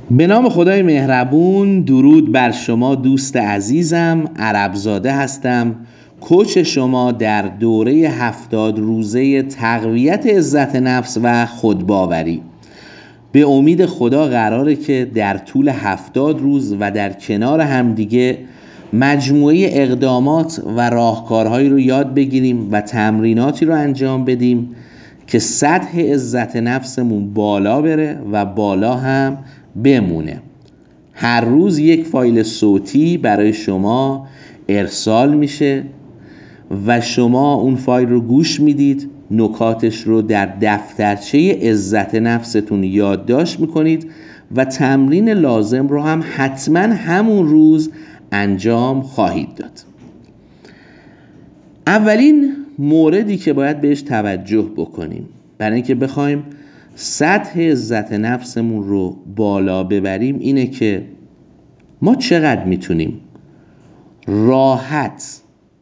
به نام خدای مهربون. درود بر شما دوست عزیزم. عربزاده هستم، کوچ شما در دوره 70 روزه تقویت عزت نفس و خودباوری. به امید خدا قراره که در طول 70 روز و در کنار همدیگه مجموعه اقدامات و راهکارهایی رو یاد بگیریم و تمریناتی رو انجام بدیم که سطح عزت نفسمون بالا بره و بالا هم بمونه. هر روز یک فایل صوتی برای شما ارسال میشه و شما اون فایل رو گوش میدید، نکاتش رو در دفترچه عزت نفستون یادداشت میکنید و تمرین لازم رو هم حتما همون روز انجام خواهید داد. اولین موردی که باید بهش توجه بکنیم برای اینکه بخوایم سطح عزت نفسمون رو بالا ببریم اینه که ما چقدر میتونیم راحت،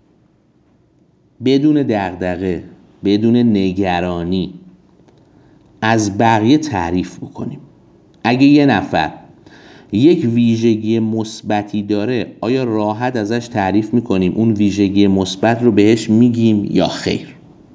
بدون دغدغه، بدون نگرانی از بقیه تعریف بکنیم. اگه یه نفر یک ویژگی مثبتی داره، آیا راحت ازش تعریف میکنیم؟ اون ویژگی مثبت رو بهش میگیم یا خیر؟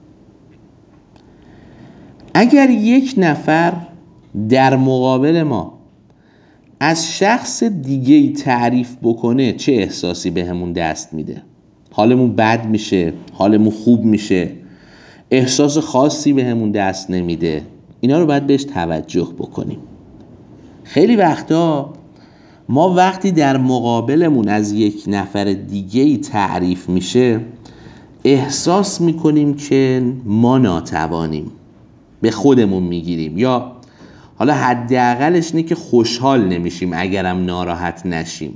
اگر یک نفر در مقابل ما از شخص دیگه‌ای تعریف بکنه، چه احساسی بهمون دست میده؟ حالمون بد میشه، حالمون خوب میشه، احساس خاصی بهمون دست نمیده؟ اینا رو باید بهش توجه بکنیم. خیلی وقتا ما وقتی در مقابلمون از یک نفر دیگه‌ای تعریف میشه احساس میکنیم که ما ناتوانیم، به خودمون میگیریم، یا حالا حداقلش اینه که خوشحال نمیشیم اگرم ناراحت نشیم.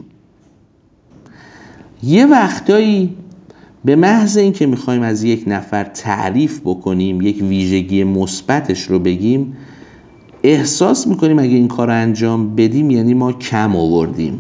یه وقتایی به محض این که میخوایم از یک نفر تعریف بکنیم، یک ویژگی مثبتش رو بگیم، احساس میکنیم اگه این کار رو انجام بدیم یعنی ما کم آوردیم،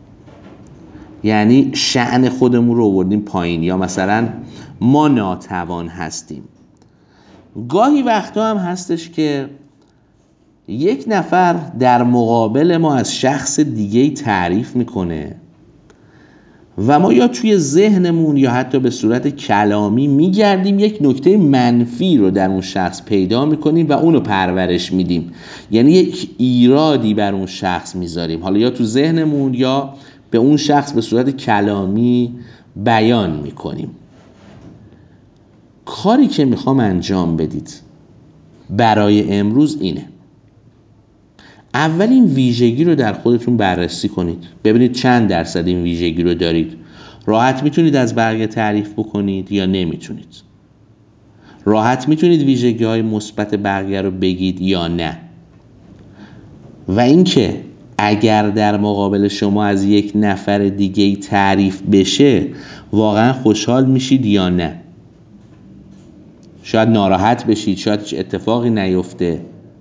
یعنی شأن خودمون رو آوردیم پایین، یا مثلا ما ناتوان هستیم. گاهی وقتا هم هستش که یک نفر در مقابل ما از شخص دیگه‌ای تعریف میکنه و ما یا توی ذهنمون یا حتی به صورت کلامی میگردیم یک نکته منفی رو در اون شخص پیدا میکنیم و اونو پرورش میدیم، یعنی یک ایرادی بر اون شخص میذاریم، حالا یا تو ذهنمون یا به اون شخص به صورت کلامی بیان میکنیم. کاری که میخوام انجام بدید برای امروز اینه: اولین ویژگی رو در خودتون بررسی کنید، ببینید چند درصد این ویژگی رو دارید. راحت میتونید از بقیه تعریف بکنید یا نمیتونید؟ راحت میتونید ویژگی های مثبت بقیه رو بگید یا نه؟ و اینکه اگر در مقابل شما از یک نفر دیگه تعریف بشه واقعا خوشحال میشید یا نه؟ شاید ناراحت بشید، شاید هیچ اتفاقی نیفته.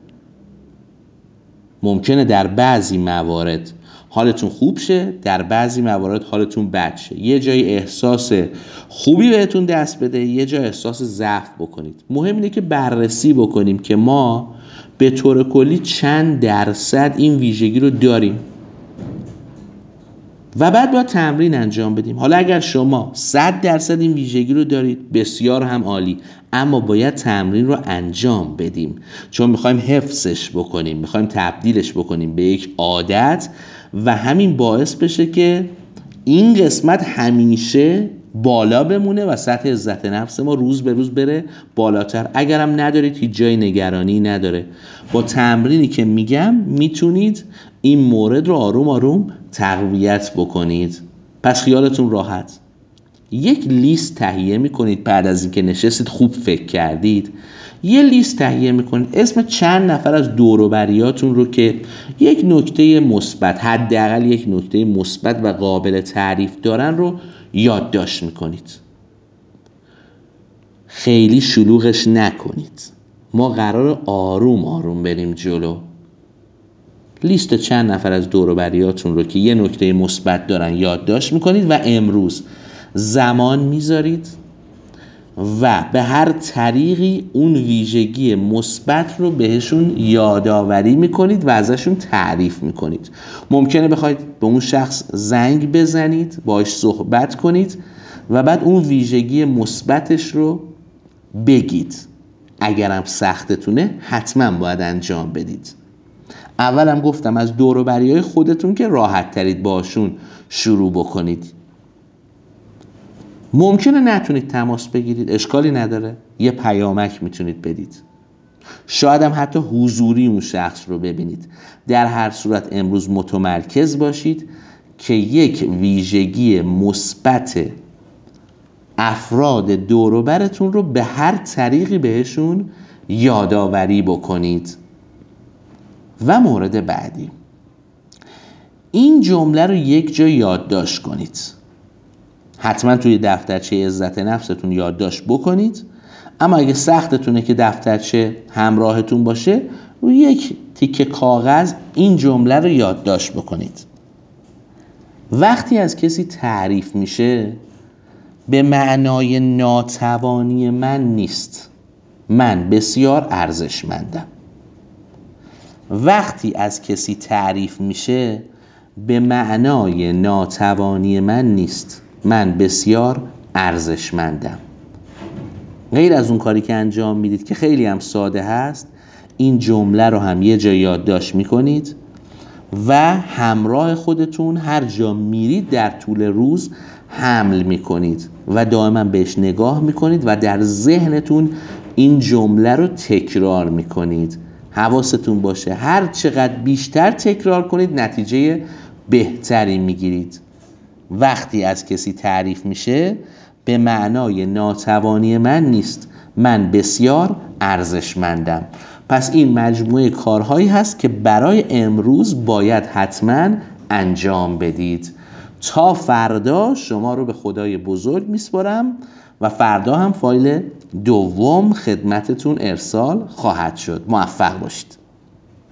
ممکنه در بعضی موارد حالتون خوب شه، در بعضی موارد حالتون بد شه. یه جای احساس خوبی بهتون دست بده، یه جای احساس ضعف بکنید. مهم اینه که بررسی بکنیم که ما به طور کلی چند درصد این ویژگی رو داریم و بعد باید تمرین انجام بدیم. حالا اگر شما 100% این ویژگی رو دارید بسیار هم عالی، اما باید تمرین رو انجام بدیم، چون میخوایم حفظش بکنیم، میخوایم تبدیلش بکنیم به یک عادت و همین باعث بشه که این قسمت همیشه بالا بمونه و سطح عزت نفس ما روز به روز بره بالاتر. اگرم ندارید هیچ جای نگرانی نداره، با تمرینی که میگم میتونید این مورد رو آروم آروم تقویت بکنید. پس خیالتون راحت. یک لیست تهیه میکنید بعد از اینکه نشستید خوب فکر کردید، یه لیست تهیه میکنید اسم چند نفر از دور و بریاتون رو که یک نکته مثبت، حداقل یک نکته مثبت و قابل تعریف دارن رو یادداشت میکنید. خیلی شلوغش نکنید، ما قرار آروم آروم بریم جلو. لیست چند نفر از دور و بریاتون رو که یه نکته مثبت دارن یادداشت میکنید و امروز زمان میذارید و به هر طریقی اون ویژگی مثبت رو بهشون یادآوری میکنید و ازشون تعریف میکنید. ممکنه بخواید به اون شخص زنگ بزنید، باهاش صحبت کنید و بعد اون ویژگی مثبتش رو بگید. اگرم سختتونه حتما باید انجام بدید. اولم گفتم از دور و بریای خودتون که راحت ترید باشون شروع بکنید. ممکنه نتونید تماس بگیرید، اشکالی نداره، یه پیامک میتونید بدید. شاید هم حتی حضوری اون شخص رو ببینید. در هر صورت امروز متمرکز باشید که یک ویژگی مثبت افراد دور و برتون رو به هر طریقی بهشون یادآوری بکنید. و مورد بعدی، این جمله رو یک جا یادداشت کنید. حتما توی دفترچه عزت نفستون یادداشت بکنید، اما اگه سختتونه که دفترچه همراهتون باشه، روی یک تیکه کاغذ این جمله رو یادداشت بکنید. وقتی از کسی تعریف میشه، به معنای ناتوانی من نیست، من بسیار ارزشمندم. وقتی از کسی تعریف میشه، به معنای ناتوانی من نیست، من بسیار ارزشمندم. غیر از اون کاری که انجام میدید که خیلی هم ساده هست، این جمله رو هم یه جا یادداشت میکنید و همراه خودتون هر جا میرید در طول روز حمل میکنید و دائما بهش نگاه میکنید و در ذهنتون این جمله رو تکرار میکنید. حواستون باشه هر چقدر بیشتر تکرار کنید نتیجه بهتری میگیرید. وقتی از کسی تعریف میشه، به معنای ناتوانی من نیست، من بسیار ارزشمندم. پس این مجموعه کارهایی هست که برای امروز باید حتما انجام بدید. تا فردا شما رو به خدای بزرگ میسپارم و فردا هم فایل دوم خدمتتون ارسال خواهد شد. موفق باشید.